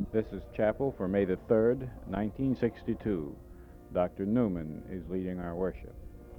This is chapel for May the 3rd, 1962. Dr. Newman is leading our worship.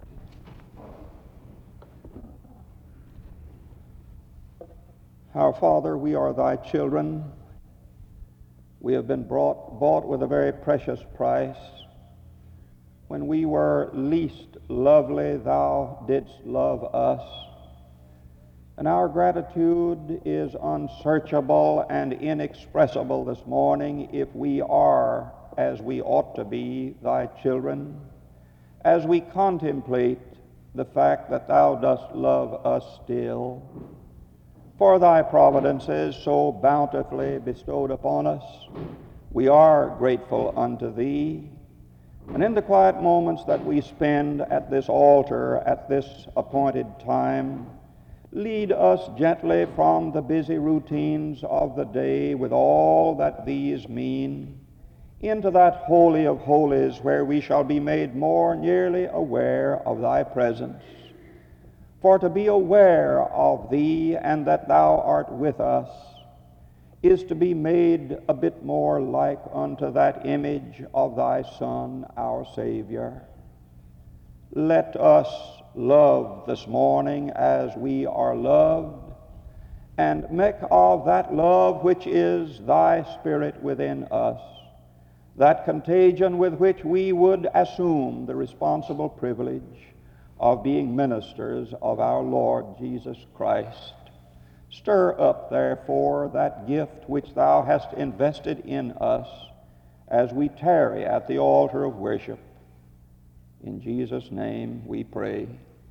Our Father, we are thy children. We have been bought with a very precious price. When we were least lovely, thou didst love us. And our gratitude is unsearchable and inexpressible this morning if we are, as we ought to be, thy children, as we contemplate the fact that thou dost love us still. For thy providences so bountifully bestowed upon us, we are grateful unto thee. And in the quiet moments that we spend at this altar at this appointed time, lead us gently from the busy routines of the day with all that these mean into that holy of holies where we shall be made more nearly aware of thy presence. For to be aware of thee and that thou art with us is to be made a bit more like unto that image of thy Son, our Savior. Let us love this morning as we are loved, and make of that love which is thy Spirit within us that contagion with which we would assume the responsible privilege of being ministers of our Lord Jesus Christ. Stir up, therefore, that gift which thou hast invested in us as we tarry at the altar of worship. In Jesus' name we pray.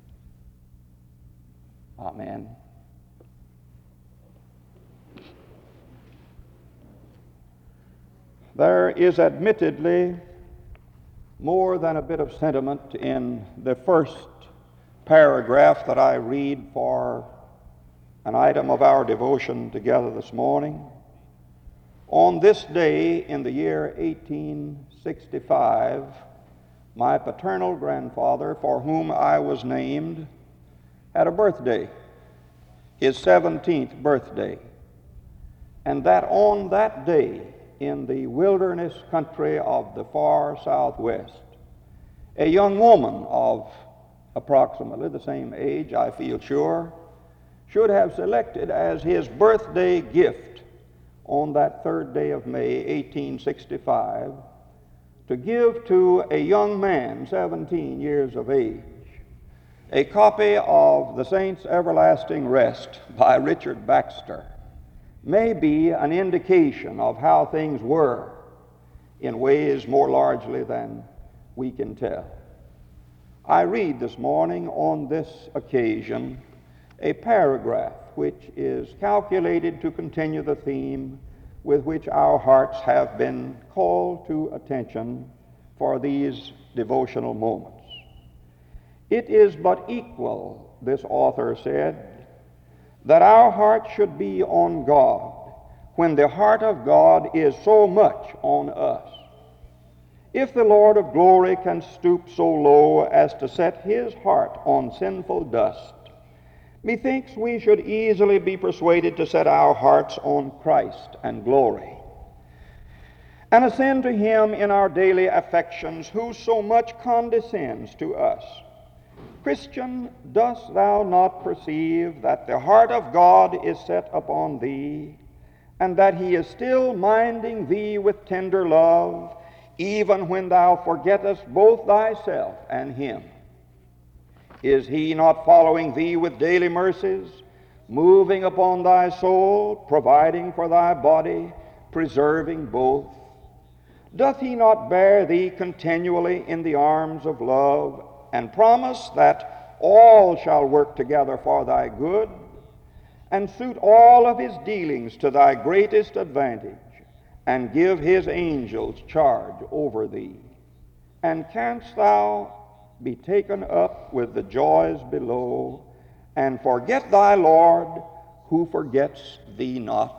Amen. There is admittedly more than a bit of sentiment in the first paragraph that I read for an item of our devotion together this morning. On this day in the year 1865, my paternal grandfather, for whom I was named, had a birthday, his 17th birthday, and that on that day in the wilderness country of the far Southwest, a young woman of approximately the same age, I feel sure, should have selected as his birthday gift on that 3rd day of May, 1865, to give to a young man, 17 years of age, a copy of The Saints' Everlasting Rest by Richard Baxter, may be an indication of how things were in ways more largely than we can tell. I read this morning on this occasion a paragraph which is calculated to continue the theme with which our hearts have been called to attention for these devotional moments. It is but equal, this author said, that our heart should be on God when the heart of God is so much on us. If the Lord of glory can stoop so low as to set his heart on sinful dust, methinks we should easily be persuaded to set our hearts on Christ and glory, and ascend to him in our daily affections, who so much condescends to us. Christian, dost thou not perceive that the heart of God is set upon thee, and that he is still minding thee with tender love, even when thou forgettest both thyself and him? Is he not following thee with daily mercies, moving upon thy soul, providing for thy body, preserving both? Doth he not bear thee continually in the arms of love, and promise that all shall work together for thy good, and suit all of his dealings to thy greatest advantage, and give his angels charge over thee? And canst thou be taken up with the joys below, and forget thy Lord, who forgets thee not?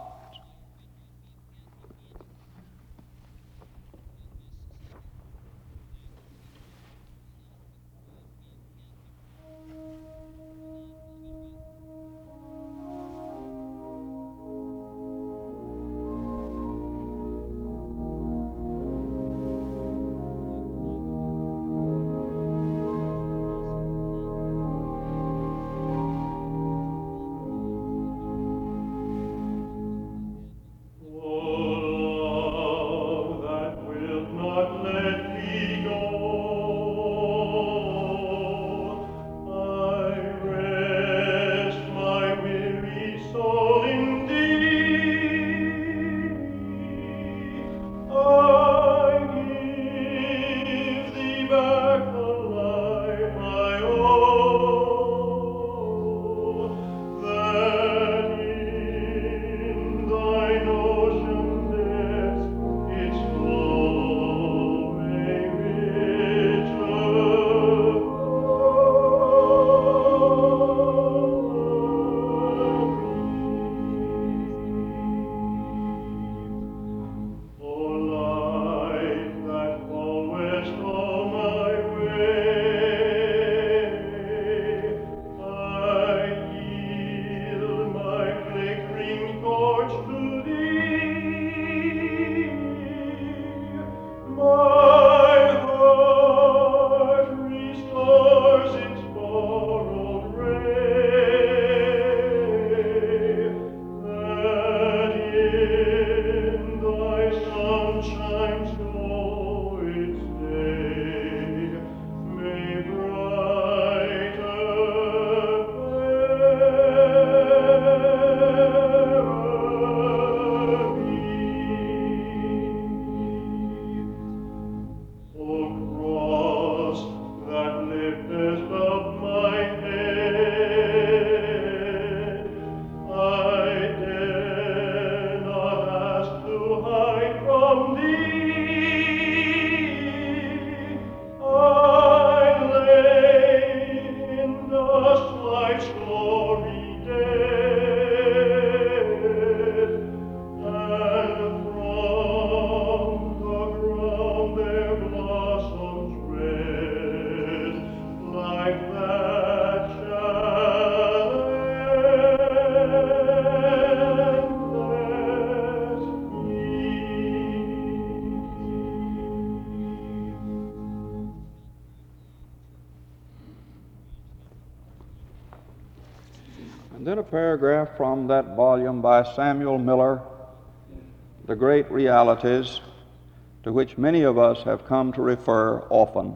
Then a paragraph from that volume by Samuel Miller, The Great Realities, to which many of us have come to refer often.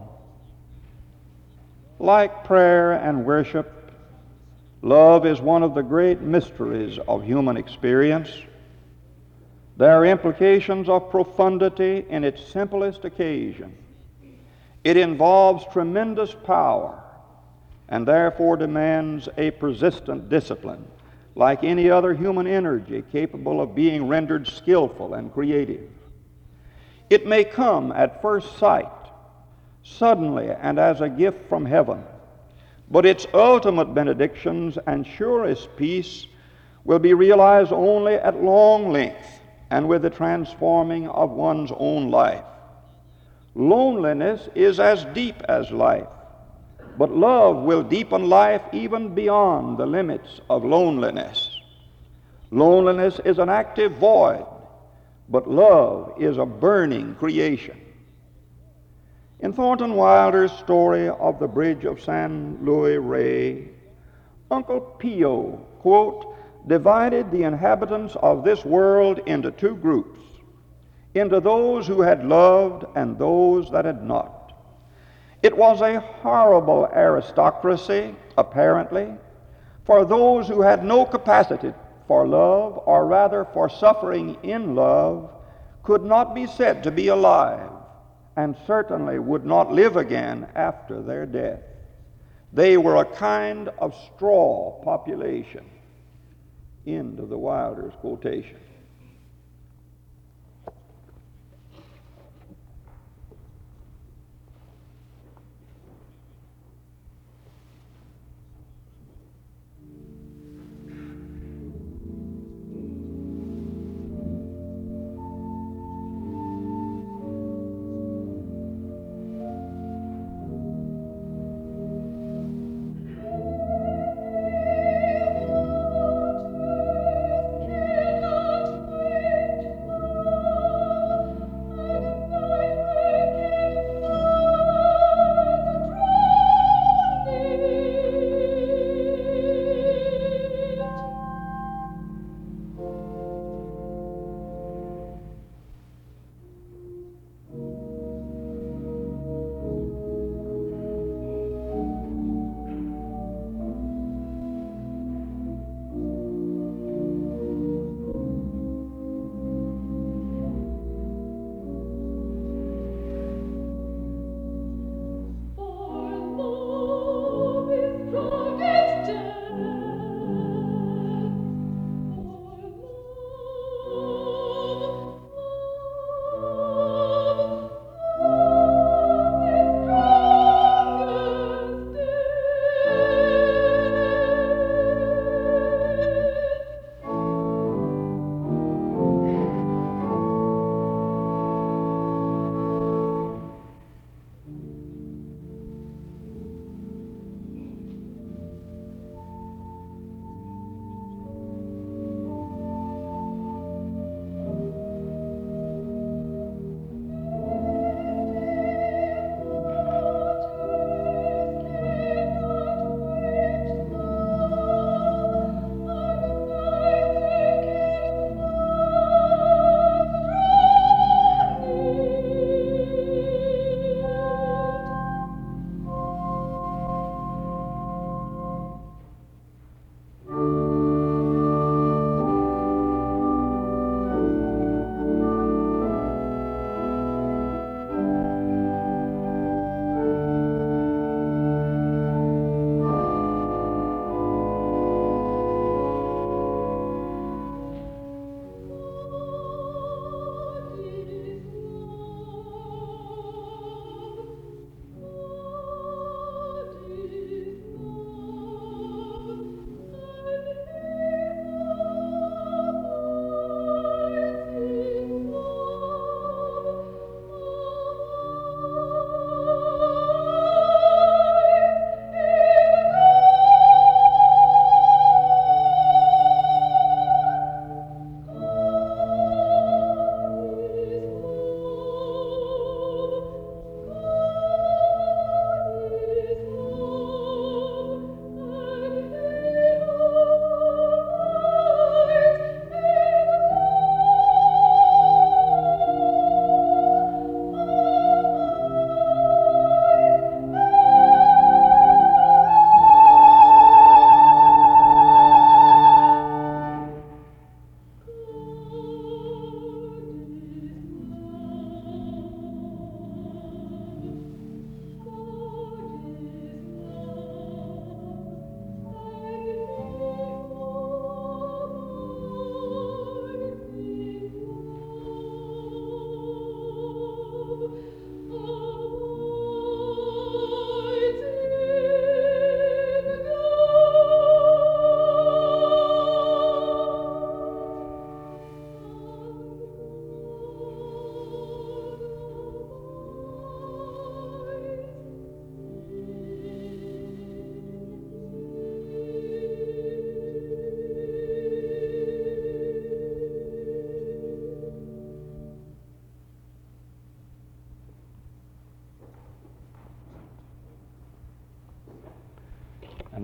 Like prayer and worship, love is one of the great mysteries of human experience. There are implications of profundity in its simplest occasion. It involves tremendous power and therefore demands a persistent discipline, like any other human energy capable of being rendered skillful and creative. It may come at first sight, suddenly and as a gift from heaven, but its ultimate benedictions and surest peace will be realized only at long length and with the transforming of one's own life. Loneliness is as deep as life, but love will deepen life even beyond the limits of loneliness. Loneliness is an active void, but love is a burning creation. In Thornton Wilder's story of the Bridge of San Luis Rey, Uncle Pio, quote, divided the inhabitants of this world into two groups, into those who had loved and those that had not. It was a horrible aristocracy, apparently, for those who had no capacity for love, or rather for suffering in love, could not be said to be alive, and certainly would not live again after their death. They were a kind of straw population. End of the Wilder's quotation.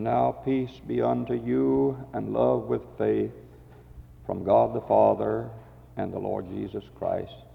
And now peace be unto you, and love with faith, from God the Father and the Lord Jesus Christ.